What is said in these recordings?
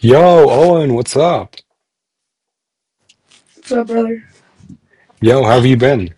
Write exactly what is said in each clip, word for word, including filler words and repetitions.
Yo, Owen, what's up? What's up, brother? Yo, how have you been?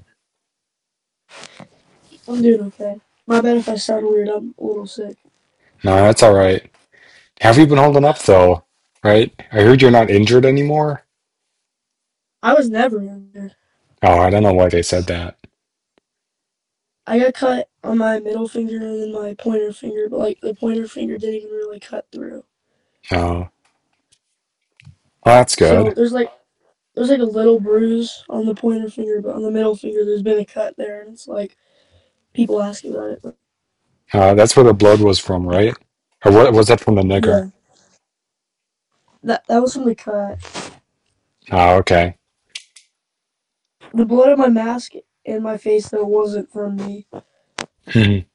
I'm doing okay. My bad if I sound weird. I'm a little sick. No, that's all right. How have you been holding up though? Right? I heard you're not injured anymore. I was never injured. Oh, I don't know why they said that. I got cut on my middle finger and then my pointer finger, but like the pointer finger didn't even really cut through. Oh, well, that's So good. there's like there's like a little bruise on the pointer finger, but on the middle finger there's been a cut there, and it's like people ask about it. But Uh, that's where the blood was from, right? Or what was that from the nigger? yeah, that that was from the cut. Oh, okay. The blood on my mask and my face though wasn't from me. Mhm.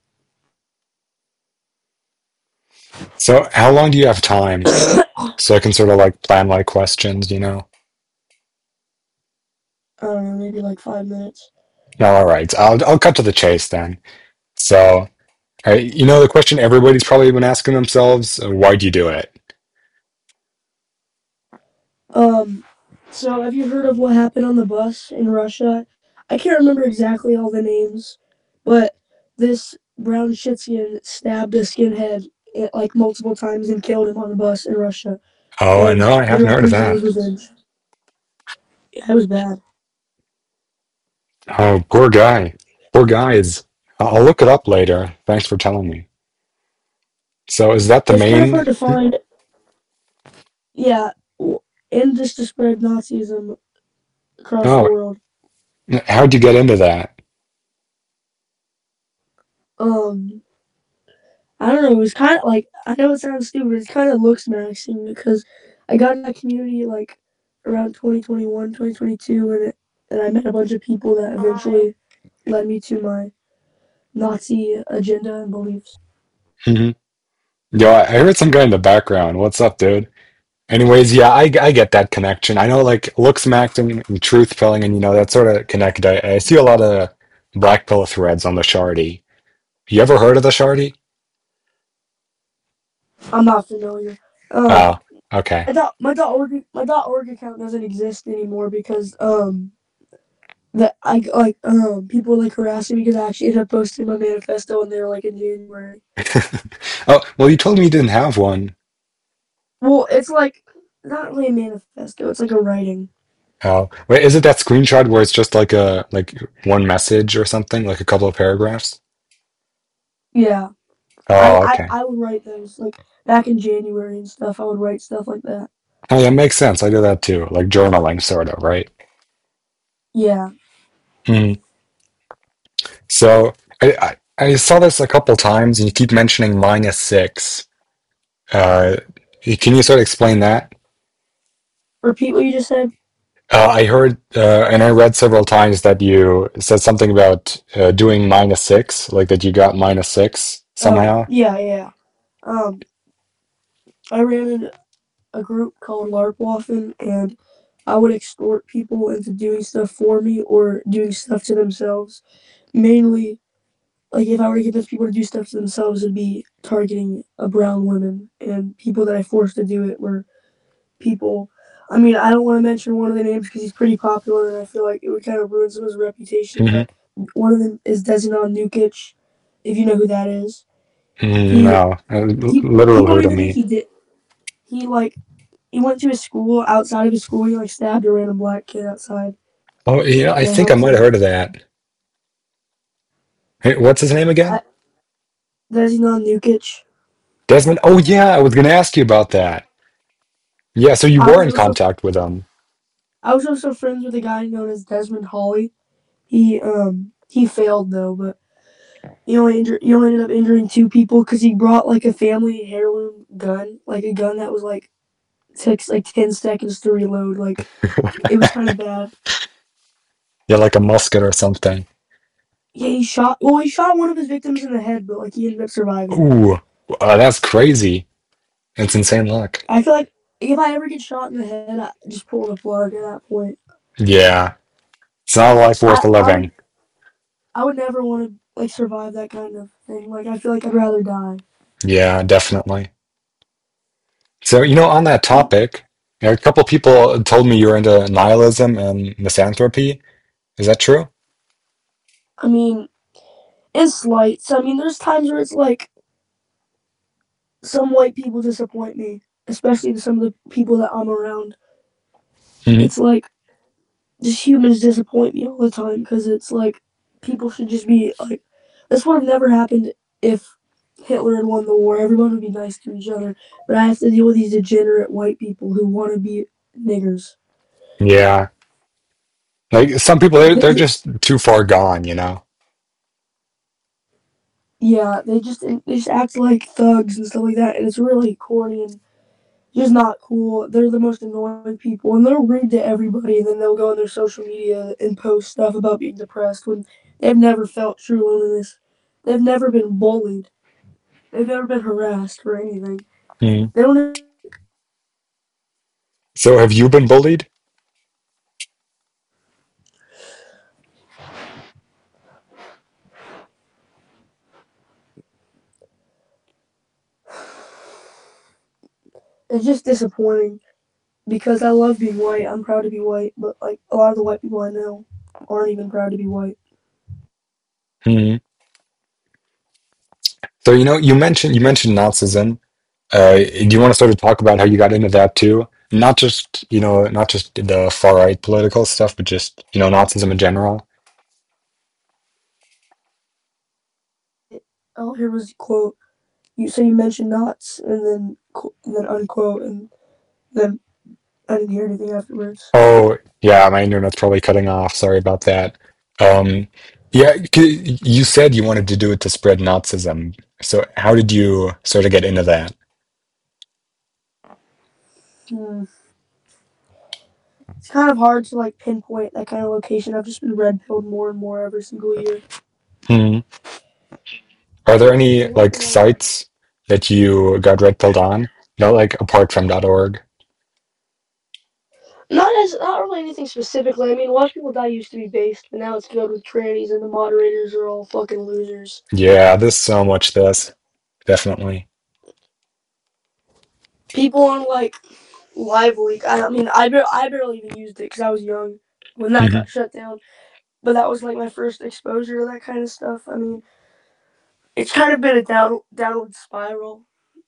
So, how long do you have time so I can sort of like plan my questions, you know? I don't know, maybe like five minutes. No, all right. I'll I'll cut to the chase then. So, all right, you know the question everybody's probably been asking themselves, uh, why'd you do it? Um, so have you heard of what happened on the bus in Russia? I can't remember exactly all the names, but this brown Shitskin stabbed a skinhead eh, like multiple times and killed him on the bus in Russia. Oh, And no, I they haven't heard reckon of it was that. his revenge. Yeah, it was bad. Oh, poor guy. Poor guys. I'll I'll look it up later. Thanks for telling me. So is that the It's kind of main? hard to find. Yeah, and just to spread Nazism across the Oh, world. how'd you get into that? Um, I don't know. It was kind of like I know it sounds stupid. It kind of looks menacing because I got in that community like around twenty twenty-one, twenty twenty-two, and it, and I met a bunch of people that eventually led me to my Nazi agenda and beliefs. hmm Yo, I I heard some guy in the background. What's up, dude? Anyways, yeah, I, I get that connection. I know like looks maxing and truth telling, and you know that sort of connect. I, I see a lot of black pill threads on the Shardy. You ever heard of the Shardy? I'm not familiar. Um, Oh, okay. I thought my dot org my dot org account doesn't exist anymore because um that I like um people were like harassing me because I actually ended up posting my manifesto and they were like in January. Oh, well, you told me you didn't have one. Well, it's like not really a manifesto. It's like a writing. Oh, wait, is it that screenshot where it's just like a like one message or something, like a couple of paragraphs? Yeah. I, Oh, I, okay. I would write those like back in January and stuff. I would write stuff like that. Oh, yeah, makes sense. I do that too, like journaling, sort of, right? Yeah. Hmm. So I, I I saw this a couple times, and you keep mentioning minus six. Uh, can you sort of explain that? Repeat what you just said. Uh, I heard uh, and I read several times that you said something about uh, doing minus six, like that you got minus six Oh somehow. yeah, yeah. Um, I ran in a group called LARPwaffen, and I would extort people into doing stuff for me or doing stuff to themselves. Mainly, like if I were to get those people to do stuff to themselves, it'd be targeting a brown women, and people that I forced to do it were people. I mean, I don't want to mention one of the names because he's pretty popular, and I feel like it would kind of ruin some of his reputation. Hmm But one of them is Dezinon Nukic, if you know who that is. He No, uh, he literal people who don't to even think me. he did. He like he went to his school. Outside of his school, he like stabbed a random black kid outside Oh, yeah, I and think I helped might have him. heard of that. Hey, what's his name again? I, Dezinon Nukic. Desmond. Oh, yeah, I was going to ask you about that. Yeah, so you I were was in also contact with him. I was also friends with a guy known as Desmond Hawley. He um he failed though, but he only injured he only ended up injuring two people because he brought like a family heirloom gun, like a gun that was like takes like ten seconds to reload. Like it was kind of bad. Yeah, like a musket or something. Yeah, he shot. Well, he shot one of his victims in the head, but like he ended up surviving. Ooh, uh, that's crazy. That's insane luck. I feel like if I ever get shot in the head, I just pull the plug at that point. Yeah, it's not a life I worth I would living. I would never want to like survive that kind of thing. Like I feel like I'd rather die. Yeah, definitely. So, you know, on that topic, you know, a couple people told me you're into nihilism and misanthropy. Is that true? I mean, in slights. I mean, there's times where it's like some white people disappoint me, especially some of the people that I'm around. Hmm. It's like just humans disappoint me all the time because it's like people should just be like, this would have never happened if Hitler had won the war. Everyone would be nice to each other, but I have to deal with these degenerate white people who want to be niggers. Yeah. Like some people, they're, they're just too far gone, you know? Yeah, they just they just act like thugs and stuff like that, and it's really corny and just not cool. They're the most annoying people, and they're rude to everybody. And then they'll go on their social media and post stuff about being depressed when they've never felt true loneliness. They've never been bullied. They've never been harassed or anything. Hmm. They don't. So have you been bullied? It's just disappointing because I love being white. I'm proud to be white, but like a lot of the white people I know aren't even proud to be white. Hmm. So, you know, you mentioned you mentioned Nazism. Uh, do you want to sort of talk about how you got into that too? Not just, you know, not just the far right political stuff, but just, you know, Nazism in general. Oh, here was a quote. You so you mentioned knots and then and then unquote and then I didn't hear anything afterwards. Oh, yeah, my internet's probably cutting off. Sorry about that. Um, yeah, c- you said you wanted to do it to spread Nazism. So how did you sort of get into that? Hmm. It's kind of hard to like pinpoint that kind of location. I've just been red pilled more and more every single year. Hmm. Are there I any went like to like sites that you got red pilled on? No, like apart from dot .org. not as not really anything specifically. I mean, Watch People Die used to be based, but now it's filled with trannies, and the moderators are all fucking losers. Yeah, there's so much this. Definitely. People on like Live Leak. I, I mean, I bar- I barely even used it because I was young when that Hmm. got shut down. But that was like my first exposure to that kind of stuff. I mean, it's kind of been a down downward spiral.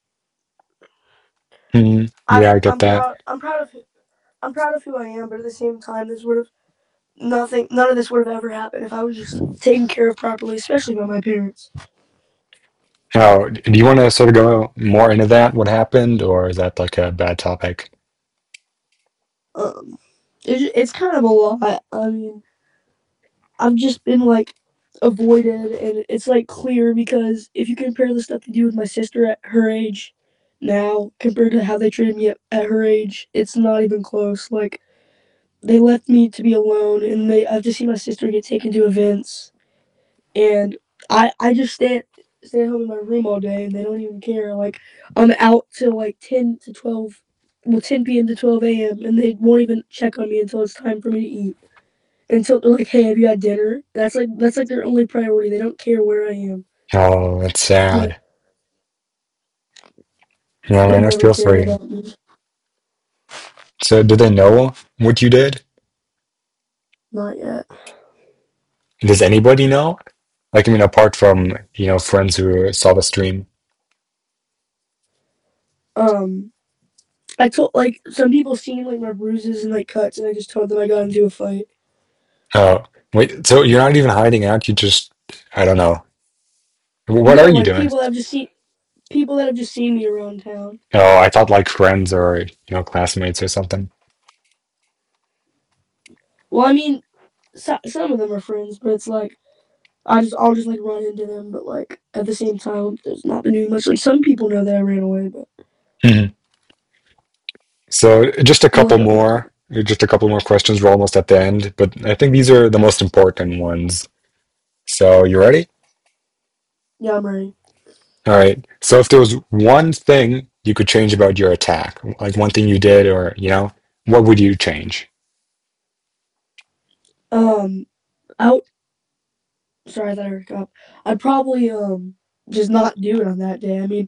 Hmm. I Yeah, I get I'm that. proud I'm proud of I'm proud of who I am, but at the same time, this would have nothing none of this would have ever happened if I was just taken care of properly, especially by my parents. Now, do you want to sort of go more into that? What happened, or is that like a bad topic? Um, it, it's kind of a lot. I mean, I've just been like avoided, and it's like clear because if you compare the stuff they do with my sister at her age now compared to how they treated me at, at her age, it's not even close. Like they left me to be alone, and they I've just seen my sister get taken to events, and I I just stay stay at home in my room all day, and they don't even care. Like I'm out till like ten to twelve, well ten p m to twelve a m, and they won't even check on me until it's time for me to eat. Until they're like, "Hey, have you had dinner?" That's like that's like their only priority. They don't care where I am. Oh, that's But sad. Yeah, they've man, I never feel for cared you. about me. So, did they know what you did? Not yet. Does anybody know? Like, I mean, apart from, you know, friends who saw the stream. Um, I told like some people seen like my bruises and like cuts, and I just told them I got into a fight. Oh, wait, so you're not even hiding out, you just, I don't know. What are No, you like doing? people that have just seen people that have just seen me around town. Oh, I thought like friends or, you know, classmates or something. Well, I mean, so, some of them are friends, but it's like I just I'll just like run into them, but like at the same time, there's not been doing much. Like some people know that I ran away, but Mhm. So, just a couple what? more, just a couple more questions. We're almost at the end, but I think these are the most important ones. So, you ready? Yeah, I'm ready. All right. So, if there was one thing you could change about your attack, like one thing you did, or, you know, what would you change? Um, I sorry, I thought I heard a cop. I'd probably um just not do it on that day. I mean,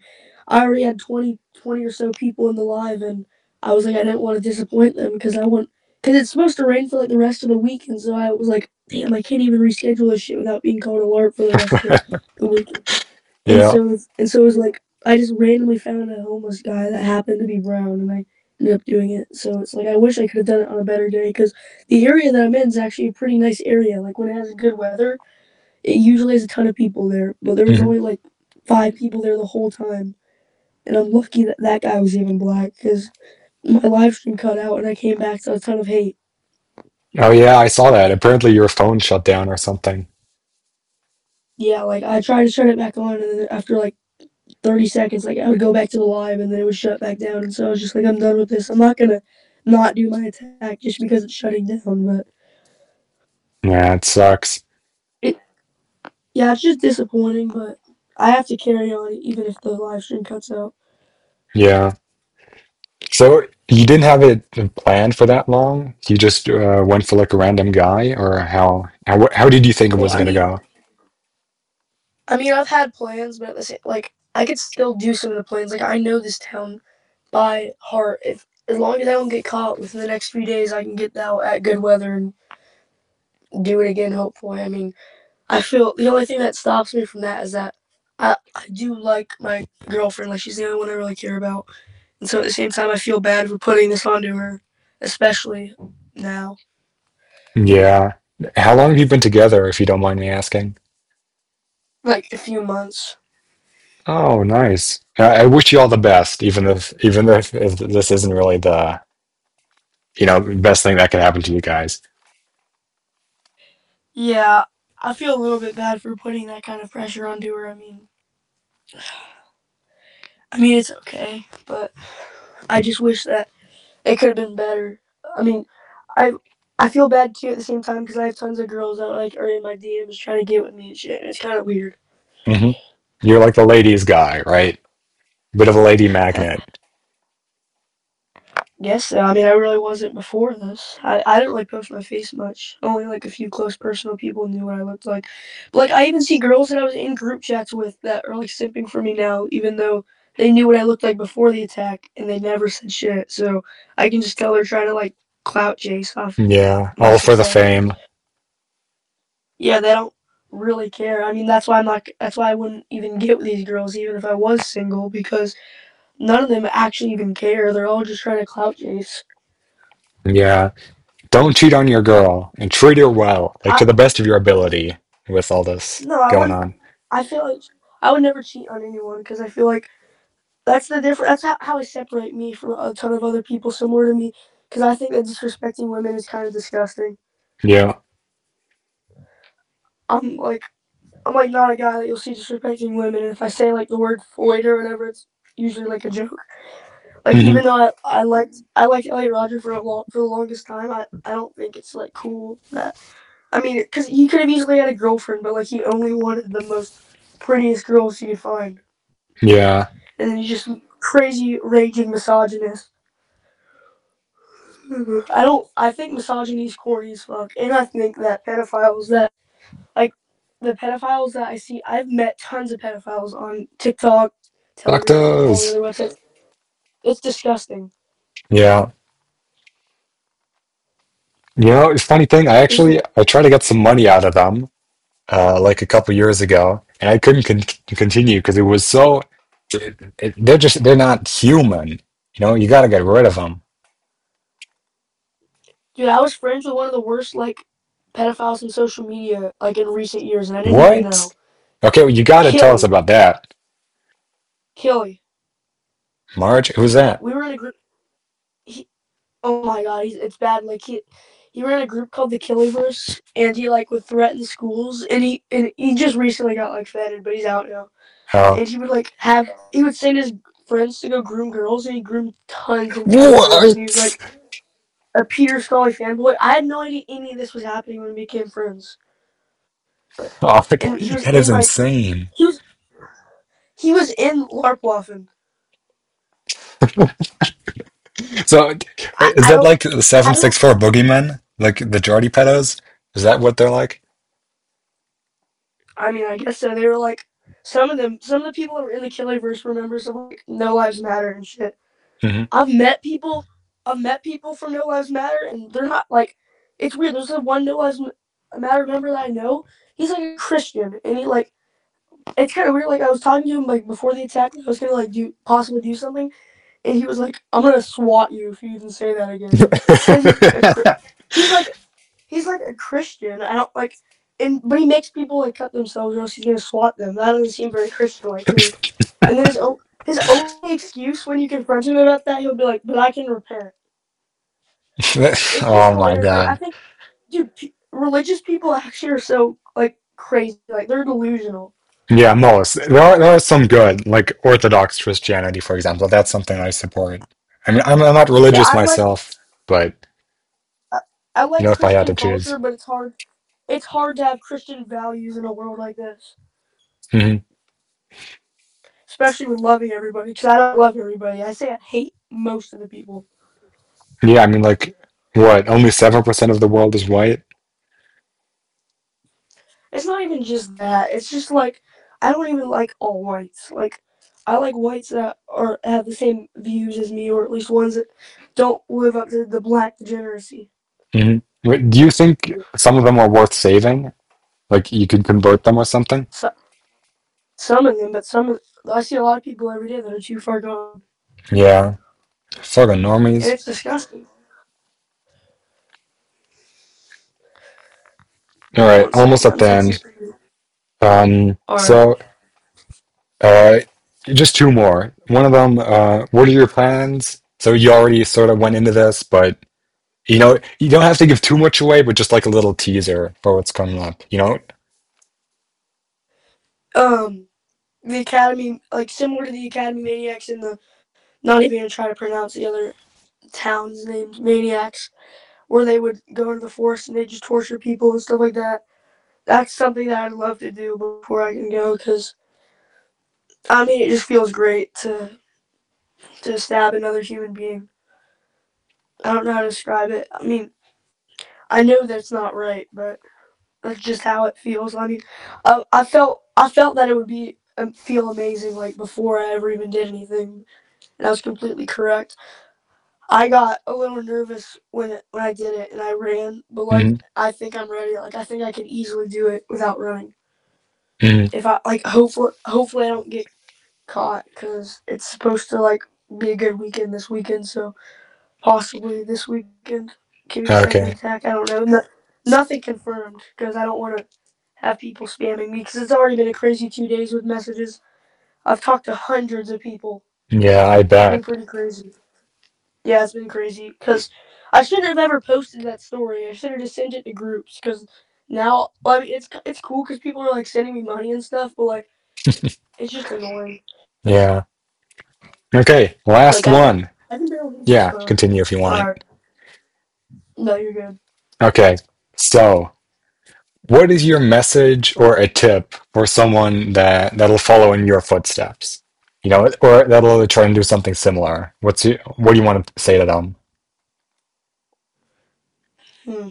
I already had twenty, twenty or so people in the live, and I was like, I didn't want to disappoint them because I want because it's supposed to rain for like the rest of the week, and so I was like, damn, I can't even reschedule this shit without being called alert for the rest of the week. And Yeah. so and so it was like I just randomly found a homeless guy that happened to be brown, and I ended up doing it. So it's like I wish I could have done it on a better day because the area that I'm in is actually a pretty nice area. Like when it has good weather, it usually has a ton of people there, but there was Mhm. only like five people there the whole time. And I'm lucky that that guy was even black because my live stream cut out and I came back to a ton of hate. Oh yeah, I saw that. Apparently your phone shut down or something. Yeah, like I tried to shut it back on, and then after like thirty seconds, like I would go back to the live, and then it would shut back down. And so I was just like, I'm done with this. I'm not gonna not do my attack just because it's shutting down. But Yeah, it sucks. it, yeah, it's just disappointing. But I have to carry on even if the live stream cuts out. Yeah. So you didn't have it planned for that long? You just uh, went for like a random guy, or how? How, how did you think it Well, was I gonna mean, go? I mean, I've had plans, but at the same, like I could still do some of the plans. Like I know this town by heart. If as long as I don't get caught within the next few days, I can get out at good weather and do it again. Hopefully, I mean, I feel the only thing that stops me from that is that I I do like my girlfriend. Like she's the only one I really care about, and so at the same time, I feel bad for putting this onto her, especially now. Yeah. How long have you been together, if you don't mind me asking? Like a few months. Oh, nice. I, I wish you all the best, even if even if, if this isn't really the, you know, best thing that could happen to you guys. Yeah, I feel a little bit bad for putting that kind of pressure onto her. I mean, I mean it's okay, but I just wish that it could have been better. I mean, I I feel bad too at the same time because I have tons of girls that like are in my D Ms trying to get with me and shit. And it's kind of weird. Hmm. You're like the ladies guy, right? Bit of a lady magnet. Yes, so. I mean, I really wasn't before this. I, I didn't really post my face much. Only like a few close personal people knew what I looked like. But like, I even see girls that I was in group chats with that are like simping for me now, even though they knew what I looked like before the attack and they never said shit. So I can just tell they're trying to like clout chase off Yeah, my all for the success. fame. Yeah, they don't really care. I mean, that's why I'm not. That's why I wouldn't even get with these girls, even if I was single, because none of them actually even care. They're all just trying to clout chase. Yeah. Don't cheat on your girl and treat her well, like I to the best of your ability with all this no, I going wouldn't. on. I feel like I would never cheat on anyone because I feel like that's the difference. That's how, how I separate me from a ton of other people similar to me. Because I think that disrespecting women is kind of disgusting. Yeah. I'm like I'm like not a guy that you'll see disrespecting women. And if I say like the word Floyd or whatever, it's usually like a joke. Like Hmm. even though I, I liked I liked Elliot Roger for a long, for the longest time, I, I don't think it's like cool that I mean because he could have easily had a girlfriend, but like he only wanted the most prettiest girls he could find, Yeah. and then he's just crazy raging misogynist. I don't. I think misogyny is corny as fuck, and I think that pedophiles that like the pedophiles that I see, I've met tons of pedophiles on TikTok, Fuck Telegram, all the those. other websites. It's disgusting. Yeah. You know, funny thing, I It's actually I tried to get some money out of them uh like a couple years ago, and I couldn't con continue because it was so it, it, they're just they're not human. You know, you got to get rid of them. Dude, I was friends with one of the worst like pedophiles in social media like in recent years, and I didn't even What? know. Okay, well, you got to tell us Killy, about that. Killy. Marge, who's that? We were in a group. He, oh my god, he's, it's bad. Like he, he ran a group called the Killyverse, and he like would threaten schools, and he and he just recently got like fetted, but he's out now. Oh, And he would like have he would send his friends to go groom girls, and he groomed tons and tons of girls, and he was what? like a Peter Scully fanboy. I had no idea any of this was happening when we became friends, but Oh, and he was that is in like insane. he was he was in Larpwaffen. So, I, is I that don't like the I don't seven six four boogeymen? Like the Jardy pedos? Is that what they're like? I mean I guess so. They were like some of them, some of the people that were in the Killerverse were members of like No Lives Matter and shit. Hmm. I've met people, I've met people from No Lives Matter, and they're not like. It's weird. There's a one No Lives Matter member that I know. He's like a Christian, and he like. It's kind of weird. Like I was talking to him like before the attack. I was gonna like do possibly do something, and he was like, "I'm gonna swat you if you even say that again." Because he's like a he's like he's like a Christian. I don't like, and but he makes people like cut themselves, or else he's gonna swat them. That doesn't seem very Christian like to me. And then his his only excuse when you confront him about that, he'll be like, "But I can repent." It's just Oh my hilarious. Like I God. think, dude, p- religious people actually are so like crazy. Like they're delusional. Yeah, most. There are there are some good, like Orthodox Christianity, for example. That's something I support. I mean, I'm, I'm not Yeah, religious I like myself, but I, I you like know, if I had to Christian choose. culture, but it's hard. It's hard to have Christian values in a world like this, Hmm. especially with loving everybody. Because I don't love everybody. I say I hate most of the people. Yeah, I mean, like, what? Only seven percent of the world is white? It's not even just that. It's just like I don't even like all whites. Like I like whites that are have the same views as me, or at least ones that don't live up to the black degeneracy. Hmm. Do you think some of them are worth saving? Like, you could convert them or something? So, some of them, but some of, I see a lot of people every day that are too far gone, Yeah, fucking and normies. it's disgusting. All right, One almost second, at I'm the end. texting. Um, All right. so, uh, just two more. One of them, uh, what are your plans? So you already sort of went into this, but you know, you don't have to give too much away, but just like a little teaser for what's coming up, you know? Um, the Academy, like similar to the Academy Maniacs in the, not even gonna try to pronounce the other towns' names, Maniacs, where they would go into the forest and they just torture people and stuff like that. That's something that I'd love to do before I can go because I mean it just feels great to to stab another human being. I don't know how to describe it. I mean, I know that's not right, but that's just how it feels. I mean, I, I felt I felt that it would be um, feel amazing like before I ever even did anything, and I was completely correct. I got a little nervous when it, when I did it and I ran, but like Hmm. I think I'm ready. Like I think I could easily do it without running. Hmm. If I like, hopefully, hopefully I don't get caught because it's supposed to like be a good weekend this weekend. So possibly this weekend can be the second Okay. attack. I don't know. No, nothing confirmed because I don't want to have people spamming me because it's already been a crazy two days with messages. I've talked to hundreds of people. Yeah, I It's been bet. pretty crazy. Yeah, it's been crazy because I shouldn't have ever posted that story. I should have just sent it to groups because now, well, I mean, it's it's cool because people are like sending me money and stuff, but like it's just annoying. Yeah. Okay, last Like I can one. I can barely use this Yeah, phone. continue if you All want. right, no, you're good. Okay, so what is your message or a tip for someone that that'll follow in your footsteps? You know, or that'll try and do something similar. What's your, what do you want to say to them? Hmm.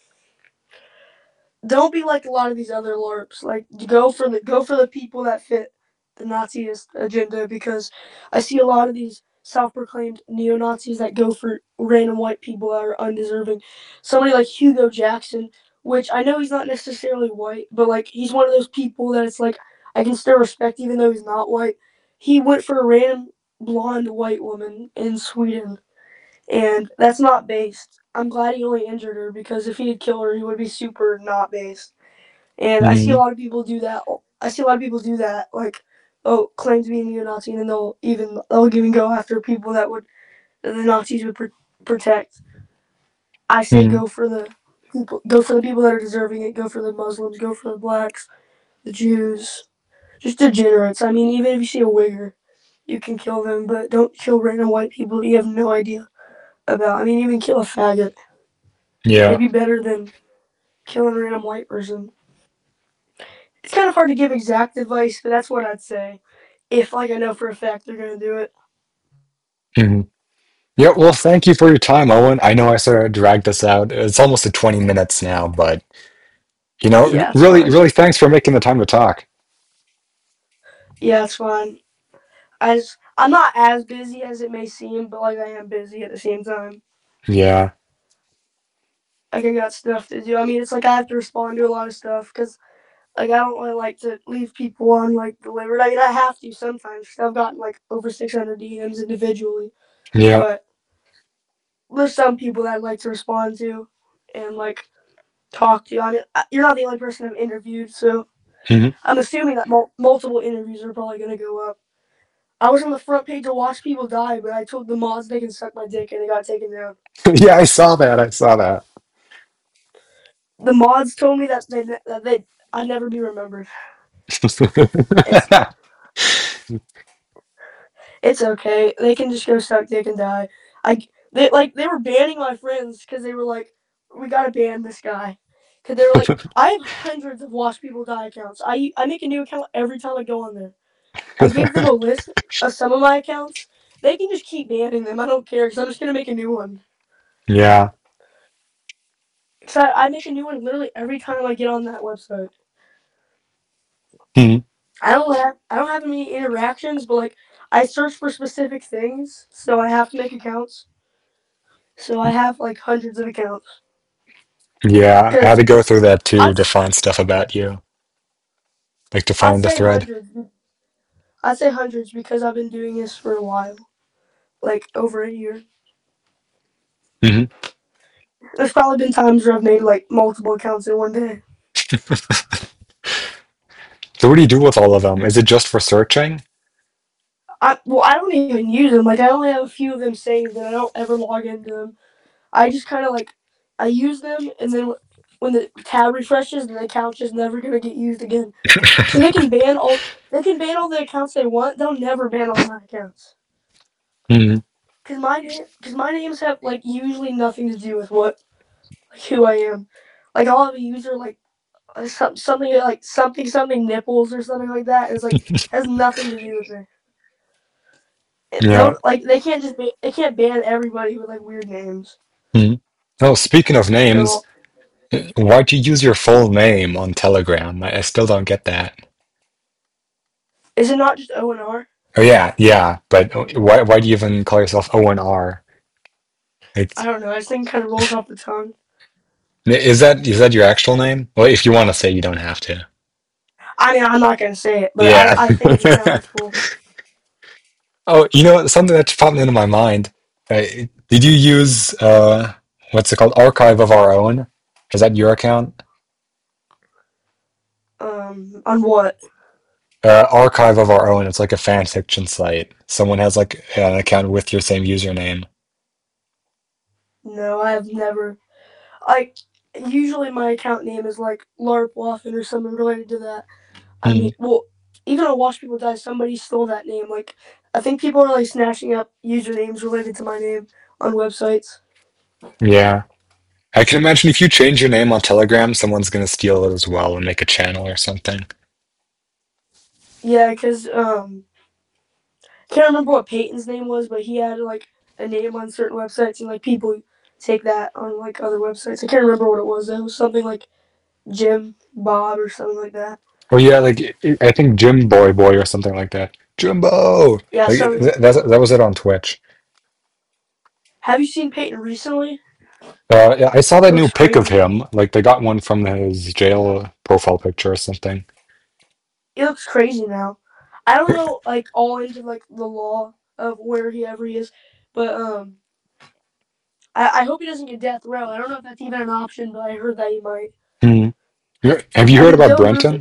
Don't be like a lot of these other LARPs. Like go for the go for the people that fit the Naziist agenda because I see a lot of these self-proclaimed neo-Nazis that go for random white people that are undeserving. Somebody like Hugo Jackson, which I know he's not necessarily white, but like he's one of those people that it's like I can still respect even though he's not white. He went for a random blonde white woman in Sweden, and that's not based. I'm glad he only injured her because if he had killed her, he would be super not based. And I see a Hmm. lot of people do that. I see a lot of people do that, like, oh, claim to be a neo-Nazi, and then they'll even they'll even go after people that would that the Nazis would pr- protect. I say Hmm. go for the people, go for the people that are deserving it. Go for the Muslims. Go for the blacks, the Jews, just degenerates. I mean, even if you see a wigger, you can kill them, but don't kill random white people that you have no idea about. I mean, even kill a faggot. Yeah. It'd be better than killing a random white person. It's kind of hard to give exact advice, but that's what I'd say. If like I know for a fact they're gonna do it. Hmm. Yeah, well, thank you for your time, Owen. I know I sort of dragged this out. It's almost at twenty minutes now, but you know, Yeah, it's really, fine. really thanks for making the time to talk. Yeah, it's fine. I just, I'm not as busy as it may seem, but like I am busy at the same time. Yeah. Like I got stuff to do. I mean, it's like I have to respond to a lot of stuff because like I don't really like to leave people on like delivered. I mean, I have to sometimes. I've gotten like over six hundred D Ms individually, Yeah. but there's some people that I'd like to respond to and like talk to. I mean, you're not the only person I've interviewed, so Mhm. I'm assuming that mul- multiple interviews are probably gonna go up. I was on the front page to watch people die, but I told the mods they can suck my dick and it got taken down. Yeah, I saw that. I saw that. The mods told me that they that they I'd never be remembered. It's it's okay. They can just go suck dick and die. I they like they were banning my friends because they were like, we gotta ban this guy. Because they were like, I have hundreds of watch people die accounts. I I make a new account every time I go on there. I gave them a list of some of my accounts. They can just keep banning them. I don't care because I'm just gonna make a new one. Yeah. So I, I make a new one literally every time I get on that website. Mhm. I don't have I don't have any interactions, but like I search for specific things, so I have to make accounts. So I have like hundreds of accounts Yeah, I had because to go through that too I to find stuff about you, like to I'd find the say thread. hundreds. I'd say hundreds because I've been doing this for a while, like over a year. Hmm. There's probably been times where I've made like multiple accounts in one day. So what do you do with all of them? Is it just for searching? I well I don't even use them. Like I only have a few of them saved, and I don't ever log into them. I just kind of like I use them, and then when the tab refreshes, the account's just never gonna get used again. So they can ban all they can ban all the accounts they want. They'll never ban all my accounts Hmm. because my because my names have like usually nothing to do with what like who I am. Like I'll have a user like something like something something nipples or something like that. It's like has nothing to do with me. It, Yeah. they'll like they can't just ba- they can't ban everybody with like weird names. Hmm. Oh, speaking of names, So why'd you use your full name on Telegram? I, I still don't get that. is it not just O and R? Oh yeah, yeah, but why why do you even call yourself O N R? I It's don't know. I just think it kind of rolls off the tongue. is that is that your actual name? Well, if you want to say, you don't have to. I mean, I'm not gonna say it, but I, Yeah. I think it sounds cool. Oh, you know, something that just popped into my mind. Uh, did you use uh what's it called? Archive of Our Own? Is that your account? Um, on what? Uh, Archive of Our Own. It's like a fan fiction site. Someone has like an account with your same username. No, I have never. Like, usually my account name is like LARP Waffen or something related to that. I Hmm. mean, well, even on Watch People Die, somebody stole that name. Like, I think people are like snatching up usernames related to my name on websites. Yeah. I can imagine if you change your name on Telegram, someone's gonna steal it as well and make a channel or something. Yeah, because um, I can't remember what Peyton's name was, but he had like a name on certain websites, and like people take that on like other websites. I can't remember what it was. It was something like Jim Bob or something like that. Oh yeah, like I think Jim Boy Boy or something like that. Jimbo. Yeah, Like so that, that was it on Twitch. have you seen Peyton recently? Uh, yeah, I saw He that new looks pic of crazy. him. Like they got one from his jail profile picture or something. He looks crazy now. I don't know like all into like the law of where he ever he is, but um, I, I hope he doesn't get death row. I don't know if that's even an option, but I heard that he might. Hmm. You're- Have you I heard mean, about Bill Booth. Brenton?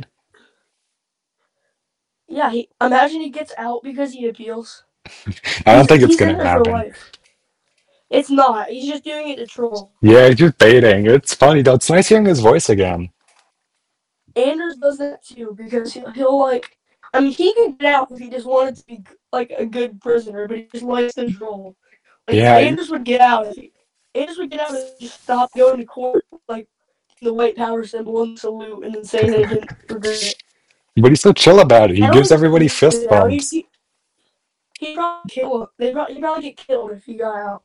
Yeah, he imagine he gets out because he appeals. I don't He's think it's he's in gonna there for happen. life. It's not. He's just doing it to troll. Yeah, he's just baiting. It's funny though. It's nice hearing his voice again. Anders does that too because he'll, he'll like. I mean, he could get out if he just wanted to be like a good prisoner, but he just likes to troll. Like Yeah, Anders would get out if he, Anders would get out and just stop going to court, like the white power symbol and salute, and then say that he didn't regret it. but he's so chill about it. He I don't gives think everybody he fist get out. He bumps. he he probably kill. They probably he probably get killed if he got out.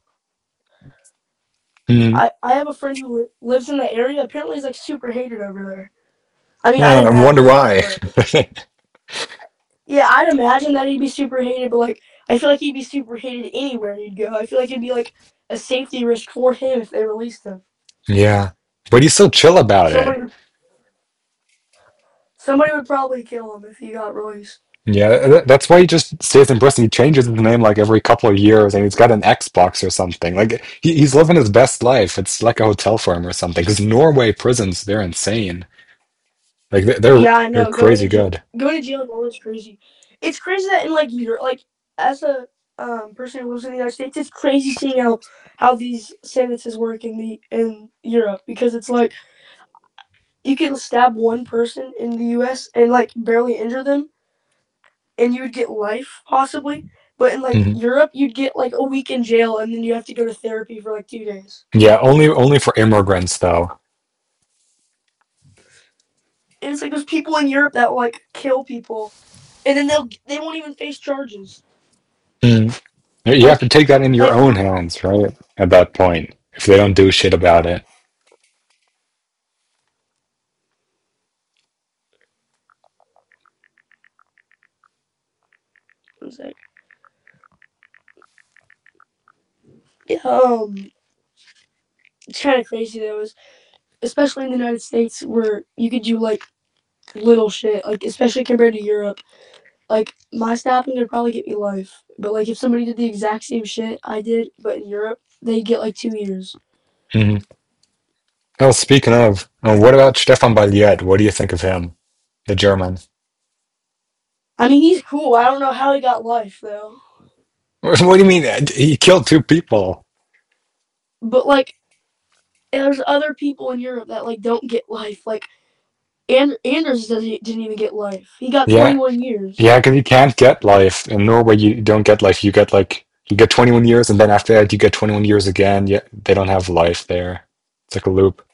Hmm. I I have a friend who li- lives in the area. Apparently, he's like super hated over there. I mean, I Yeah, didn't I have wonder friends, why. but Yeah, I'd imagine that he'd be super hated, but like I feel like he'd be super hated anywhere he'd go. I feel like it'd be like a safety risk for him if they released him. Yeah, but he's so chill about it. Somebody somebody would probably kill him if he got released. Yeah, th- that's why he just stays in prison. He changes his name like every couple of years, and he's got an Xbox or something. Like he, he's living his best life. It's like a hotel for him or something. Because Norway prisons, they're insane. Like they- they're Yeah, I they're know. Going to crazy jail, good. going to jail in Norway is crazy. It's crazy that in like Europe, like as a um, person who lives in the United States, it's crazy seeing how how these sentences work in the in Europe because it's like you can stab one person in the U S and like barely injure them, and you would get life possibly. But in like Hmm. Europe, you'd get like a week in jail, and then you have to go to therapy for like two days. Yeah, only only for immigrants though. And it's like there's people in Europe that like kill people, and then they'll they won't even face charges. Mm. You have to Like take that in your like own hands, right? At that point, if they don't do shit about it. it's like um, it's kind of crazy though, is especially in the United States where you could do like little shit, like especially compared to Europe. Like my stabbing would probably get me life, but like if somebody did the exact same shit I did, but in Europe, they get like two years. Hmm. Oh, speaking of, uh, what about Stefan Baljet? What do you think of him, the German? I mean, he's cool. I don't know how he got life though, What do you mean? He killed two people. but like there's other people in Europe that like don't get life. Like and- Anders doesn't didn't even get life. He got Yeah, twenty one years. yeah, because you can't get life in Norway. You don't get life. You get like you get twenty-one years, and then after that, you get twenty-one years again. Yeah, they don't have life there. It's like a loop.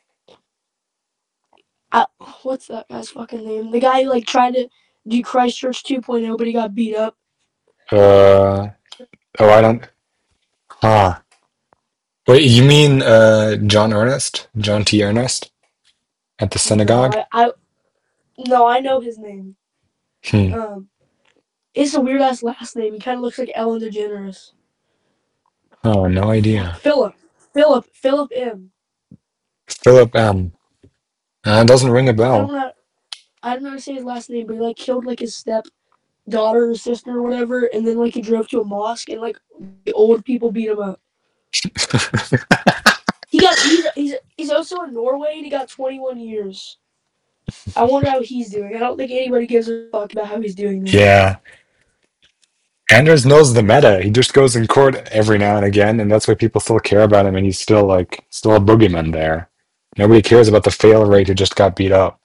I, what's that guy's fucking name? The guy who like tried to do Christchurch 2.0, but he got beat up. Uh, oh, I don't. Huh. Wait, you mean uh John Ernest? John T. Ernest at the No, synagogue? I, I no, I know his name. Hmm. Um, it's a weird ass last name. He kind of looks like Ellen DeGeneres. Oh, no Fuck, idea. Philip, Philip, Philip M. Philip M. Uh, doesn't ring a I don't bell. know. I don't know how to say his last name, but he like killed like his step daughter or sister or whatever, and then like he drove to a mosque and like the old people beat him up. He got he's he's he's also in Norway and he got twenty one years. I wonder how he's doing. I don't think anybody gives a fuck about how he's doing though. Yeah. Anders knows the meta. He just goes in court every now and again, and that's why people still care about him, and he's still like still a boogeyman there. Nobody cares about the fail rate who just got beat up.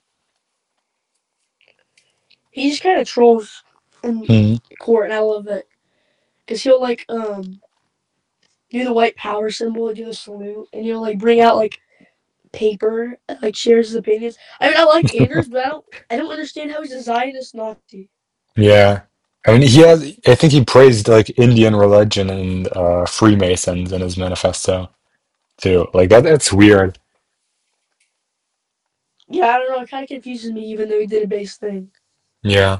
He just kind of trolls in Hmm. court, and I love it because he'll like um do the white power symbol, do the salute, and he'll like bring out like paper, like shares his opinions. I mean, I like Anders, but I don't I don't understand how he's a Zionist Nazi. Yeah. I mean, he has, I think he praised like Indian religion and uh, Freemasons in his manifesto too. Like that, that's weird. Yeah, I don't know. It kind of confuses me, even though he did a base thing. Yeah.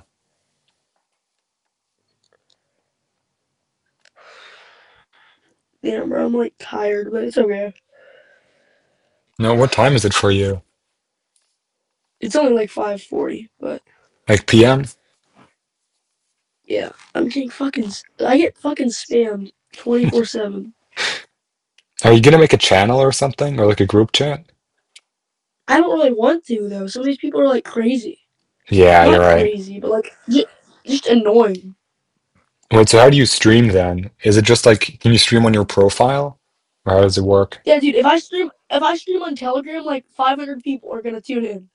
Yeah, bro, I'm like tired, but it's okay. No, what time is it for you? It's only like five forty, but Like P M? yeah, I'm getting fucking. I get fucking spammed twenty four seven. Are you gonna make a channel or something, or like a group chat? I don't really want to though. Some of these people are like crazy. Yeah, you're Not right. crazy, but like just, just annoying. Wait, so how do you stream then? Is it just like, can you stream on your profile? Or how does it work? Yeah, dude. If I stream, if I stream on Telegram, like five hundred people are gonna tune in.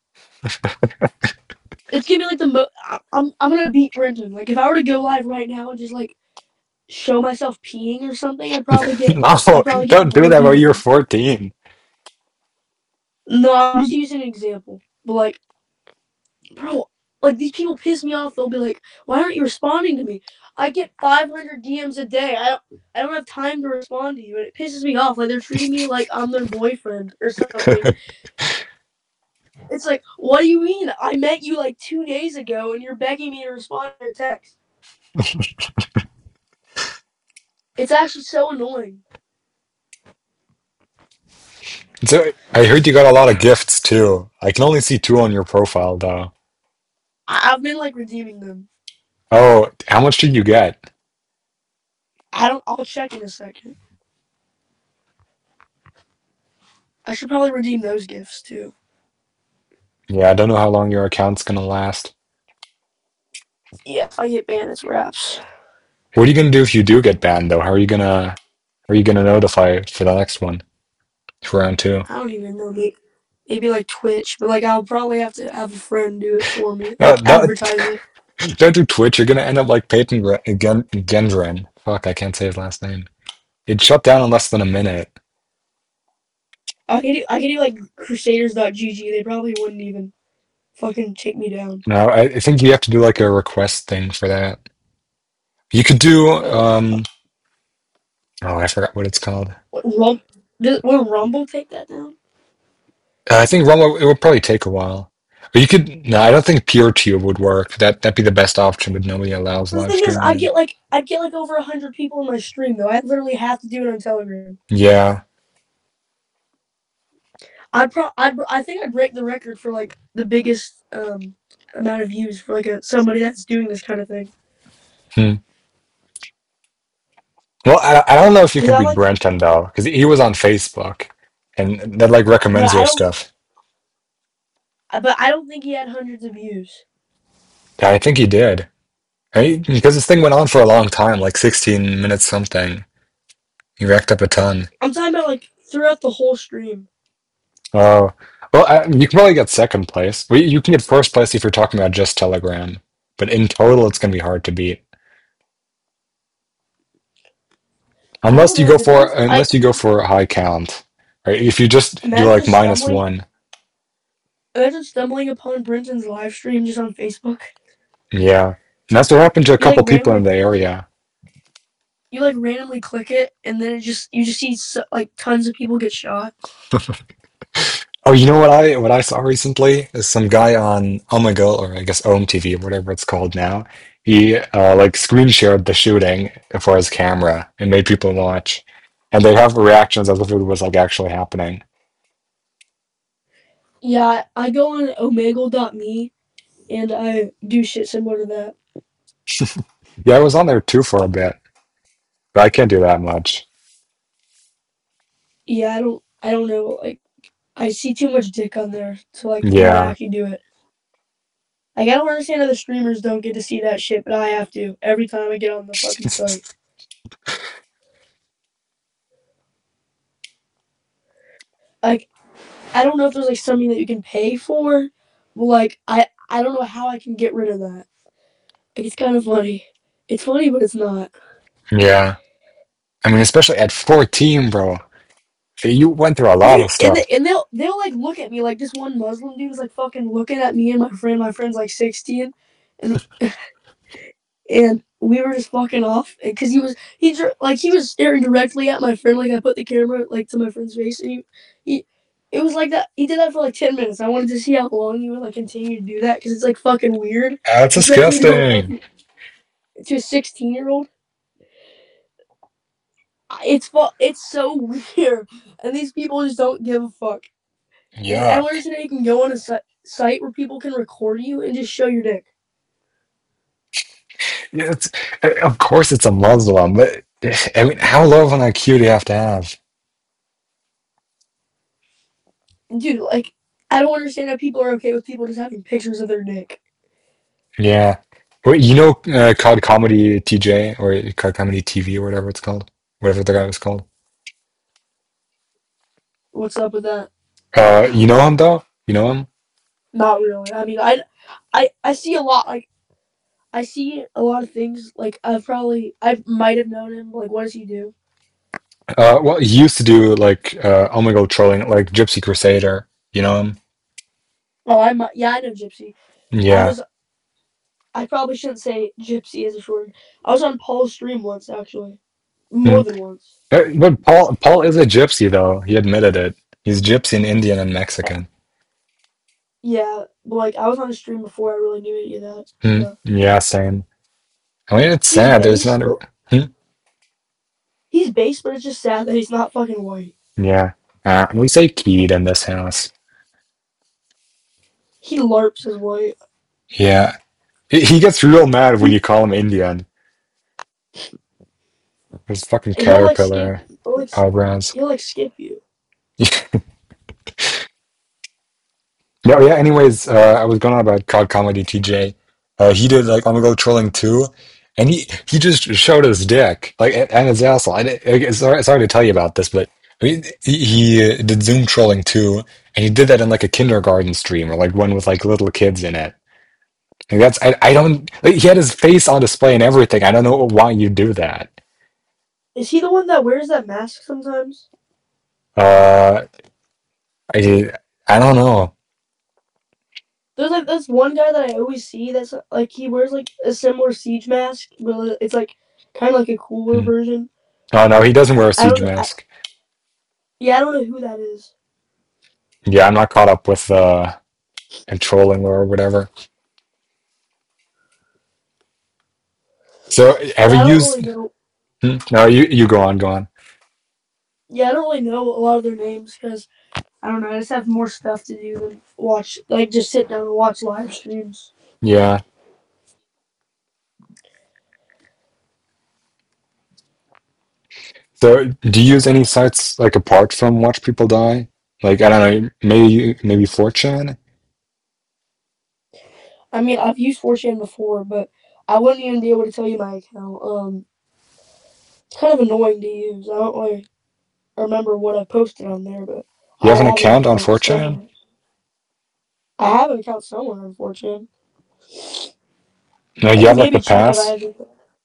It's gonna be like the mo. I'm I'm gonna beat Brenton. Like if I were to go live right now and just like show myself peeing or something, I'd probably get No, I'd probably get don't do more that while views you're than. fourteen. No, I'm just using an example. But like, bro, like these people piss me off. They'll be like, "Why aren't you responding to me?" I get five hundred D Ms a day. I don't, I don't have time to respond to you, and it pisses me off. Like they're treating me like I'm their boyfriend or something. It's like, what do you mean? I met you like two days ago, and you're begging me to respond to your text. It's actually so annoying. So I heard you got a lot of gifts too. I can only see two on your profile though. I- I've been like redeeming them. Oh, how much did you get? I don't. I'll check in a second. I should probably redeem those gifts too. Yeah, I don't know how long your account's gonna last. Yeah, if I get banned, it's wraps. What are you gonna do if you do get banned though? How are you gonna how are you gonna notify for the next one? For round two? I don't even know. Maybe, maybe like Twitch, but like I'll probably have to have a friend do it for me. No, Like don't, advertise it. don't do Twitch. You're gonna end up like Peyton Gre- Gen- Gendron. Fuck, I can't say his last name. It shut down in less than a minute. I could do, I could do like Crusaders dot G G. They probably wouldn't even fucking take me down. No, I, I think you have to do like a request thing for that. You could do Uh, um oh, I forgot what it's called. what, Rum, does, will Rumble take that down? Uh, I think Rumble it would probably take a while. Or you could no, I don't think PeerTube would work. That that'd be the best option, but nobody allows The live thing is, I streaming. get like I get like over a hundred people in my stream though. I literally have to do it on Telegram. Yeah. I'd pro I I think I'd break the record for like the biggest um amount of views for like a somebody that's doing this kind of thing. Hmm. Well, I, I don't know if you Cause can I beat like, Brenton though, because he was on Facebook, and that like but recommends I your don't, stuff. but I don't think he had hundreds of views. Yeah, I think he did. I mean, because this thing went on for a long time, like sixteen minutes something. He racked up a ton. I'm talking about like throughout the whole stream. Oh, well, I, you can probably get second place. We, you can get first place if you're talking about just Telegram, but in total, it's gonna be hard to beat. I don't Unless you know. go It for depends. I unless you go for a high count, right? If you just do imagine like minus stumbling, one, imagine stumbling upon Brenton's live stream just on Facebook. yeah. And that's what happened to a You like couple people in randomly, the area. you like randomly click it, and then it just you just see so, like tons of people get shot. Oh, you know what I what I saw recently is some guy on Omegle or I guess O M T V or whatever it's called now. He uh, like screen shared the shooting for his camera and made people watch, and they have reactions as if it was like actually happening. Yeah, I go on omegle dot me and I do shit similar to that. Yeah, I was on there too for a bit, but I can't do that much. Yeah, I don't I don't know. Like I see too much dick on there to like want to Yeah, actually do it. Like I don't understand how the streamers don't get to see that shit, but I have to every time I get on the fucking site. Like I don't know if there's like something that you can pay for, but like I I don't know how I can get rid of that. Like it's kind of funny. It's funny, but it's not. yeah. I mean, especially at fourteen, bro. You went through a lot Dude, of and stuff. they, and they'll they'll like look at me like this one Muslim dude was like fucking looking at me and my friend. My friend's like sixteen, and and we were just fucking off because he was he like he was staring directly at my friend. Like I put the camera like to my friend's face, and he he it was like that. He did that for like ten minutes. I wanted to see how long he would like continue to do that because it's like fucking weird, That's especially to a disgusting. fucking to a sixteen year old. It's fu- it's so weird, and these people just don't give a fuck. And I don't Yuck. understand how you can go on a si- site where people can record you and just show your dick. Yeah, it's, of course it's a Muslim, but I mean, how low of an I Q do you have to have? Dude, like, I don't understand how people are okay with people just having pictures of their dick. Yeah. Wait, you know uh, C O D Comedy T J or C O D Comedy T V or whatever it's called? Whatever the guy was called. What's up with that? Uh, you know him though? You know him? Not really. I mean, I, I, I see a lot. Like, I see a lot of things. Like, I've probably, I might have known him. Like, what does he do? Uh, well, he used to do like uh, Omegle trolling, like Gypsy Crusader. You know him? Oh, I might. Yeah, I know Gypsy. I Yeah. was. I probably shouldn't say Gypsy as a short. I was on Paul's stream once, actually, Hmm. more than once. Uh, But Paul, Paul is a gypsy though. He admitted it. He's gypsy and Indian and Mexican. Yeah, but like I was on a stream before I really knew any of that Hmm. stuff. Yeah, same. I mean, it's He's sad. There's base, not. A, but hmm? he's base, but it's just sad that he's not fucking white. Yeah. Uh, we say Keed in this house. He larps as white. Yeah. He he gets real mad when He you call him Indian. His fucking he'll like skip. caterpillar He'll like eyebrows. he'll like skip you. No, yeah. Anyways, uh, I was going on about C O D Comedy T J. Uh, he did like Omegle Trolling too, and he he just showed his dick like and and his asshole. I, did- it's hard, it's hard to tell you about this, but I mean, he, he uh, did Zoom trolling too, and he did that in like a kindergarten stream or like one with like little kids in it. Like that's I I don't like, he had his face on display and everything. I don't know why you do that. Is he the one that wears that mask sometimes? Uh, I I don't know. There's like this one guy that I always see that's like he wears like a similar siege mask, but it's like kind of like a cooler Hmm. version. Oh no, he doesn't wear a I siege don't know. I, mask. yeah, I don't know who that is. Yeah, I'm not caught up with uh and trolling or whatever. So have Yeah, you I don't used? really know. Hmm? No, you you go on, go on. Yeah, I don't really know a lot of their names because I don't know. I just have more stuff to do than watch. Like just sit down and watch live streams. Yeah. So do you use any sites like apart from Watch People Die? Like I don't know, maybe maybe four chan? I mean, I've used four chan before, but I wouldn't even be able to tell you my account. Um, it's kind of annoying to use. I don't really remember what I posted on there, but You I have an have an account on account four chan? somewhere. I have an account somewhere on four chan. No, I you could have like the maybe check if I pass? have it.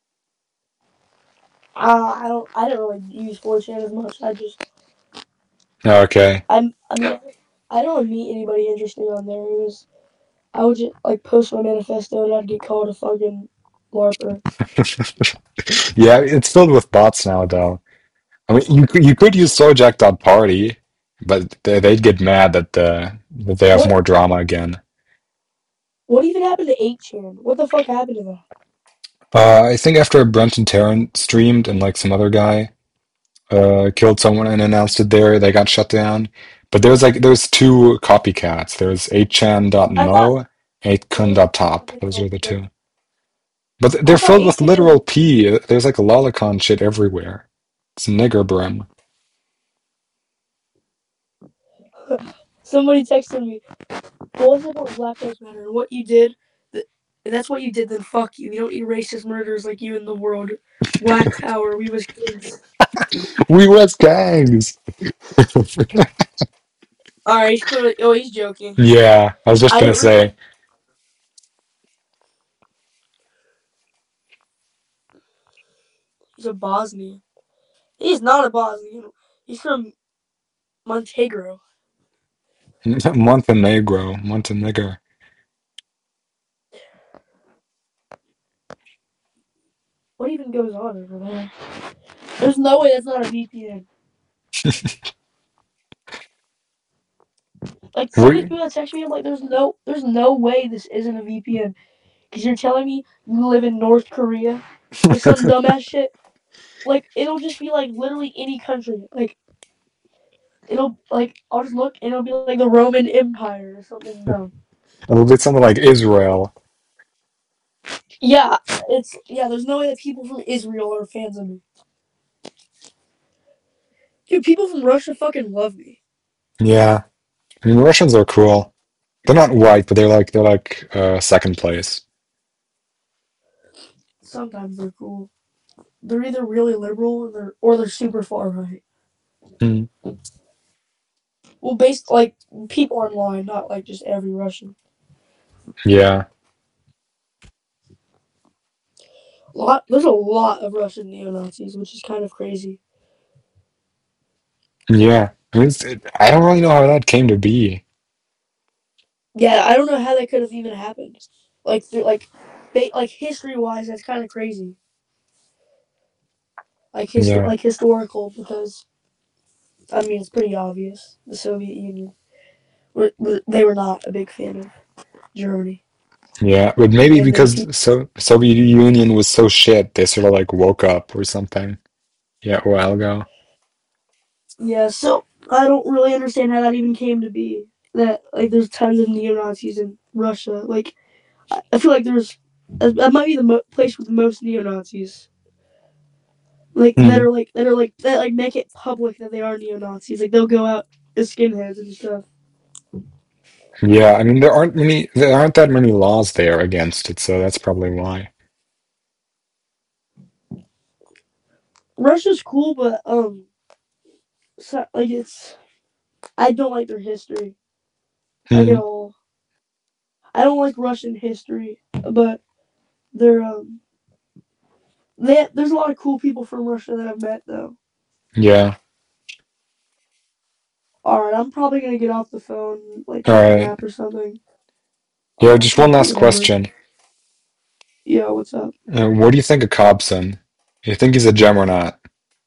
Uh, I don't. I didn't really use four chan as much. I just. Oh, okay. I'm. I mean, I don't really meet anybody interesting on there. It was. I would just like post my manifesto and I'd get called a fucking larper. Yeah, it's filled with bots now though. I mean, you could you could use Party, but they, they'd get mad that uh, that they have What? more drama again. What even happened to eight chan? What the fuck happened to that? Uh, I think after Brent and Tarrant streamed and like some other guy uh, killed someone and announced it there, they got shut down. But there's like there's two copycats. There's I thought eight chan dot mo, eight kun eight. dot top. Okay, Those are the okay. two. But I they're thought filled eight with chan literal P. There's like a lolicon shit everywhere. It's nigger brim. was. Somebody texted me. What was it about Black Lives Matter and what you did? That, if that's what you did, then fuck you. You don't need racist murders like you in the world. Black power. We was kids. We was gangs. All right, he's clearly. Oh, he's joking. Yeah, I was just I gonna didn't really. say. He's a Bosnian. He's not a Bosnian. He's from Montenegro. Montenegro, Montenegro. What even goes on over there? There's no way that's not a V P N. Like some of these We people that text me, I'm like, there's no, there's no way this isn't a V P N. Because you're telling me you live in North Korea or some dumbass shit. Like it'll just be like literally any country. Like it'll like I'll just look and it'll be like the Roman Empire or something dumb. it'll be something like Israel. Yeah, it's yeah. There's no way that people from Israel are fans of me. Dude, people from Russia fucking love me. Yeah, I mean Russians are cool. They're not white, but they're like they're like uh, second place. Sometimes they're cool. They're either really liberal or they're or they're super far right. Hmm. Well, based like people online, not like just every Russian. Yeah, A lot. There's a lot of Russian neo Nazis, which is kind of crazy. yeah. I mean, it's, it, I don't really know how that came to be. Yeah, I don't know how that could have even happened. Like, through, like, ba- like history wise, that's kind of crazy. Like history, Yeah, like historical, because I mean it's pretty obvious. The Soviet Union. were, were they were not a big fan of Germany, Yeah, but maybe and then people. because so Soviet Union was so shit, they sort of like woke up or something. Yeah, a while ago. Yeah, so I don't really understand how that even came to be. That like there's tons of neo Nazis in Russia. Like I, I feel like there's that might be the mo- place with the most neo Nazis. Like that Hmm. are like that are like that like make it public that they are neo Nazis. Like they'll go out as skinheads and stuff. Yeah, I mean there aren't many there aren't that many laws there against it, so that's probably why. Russia's cool, but um, so, like it's I don't like their history like at Hmm. all. I don't like Russian history, but they're um they there's a lot of cool people from Russia that I've met though. Yeah. All right, I'm probably gonna get off the phone, like All take a right. nap or something. All Yeah, right, I'll just one talk to you last whenever. question. Yeah, what's up? Uh, what do you think of Cobson? You think he's a gem or not?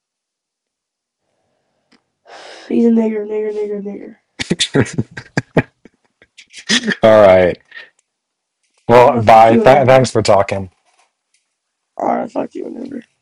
He's a nigger, nigger, nigger, nigger. All right. Well, I'll talk to bye. you Th whenever. thanks for talking. All right, I'll talk to you whenever.